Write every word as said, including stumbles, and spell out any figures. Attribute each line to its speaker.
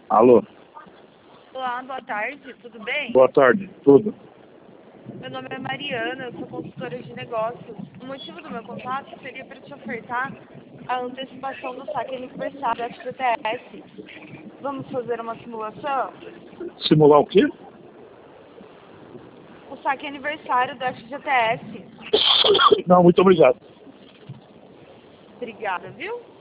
Speaker 1: Alô?
Speaker 2: Olá, boa tarde, tudo bem?
Speaker 1: Boa tarde, tudo?
Speaker 2: Meu nome é Mariana, eu sou consultora de negócios. O motivo do meu contato seria para te ofertar a antecipação do saque aniversário da F G T S. Vamos fazer uma simulação?
Speaker 1: Simular o quê?
Speaker 2: O saque aniversário da F G T S.
Speaker 1: Não, muito obrigado.
Speaker 2: Obrigada, viu?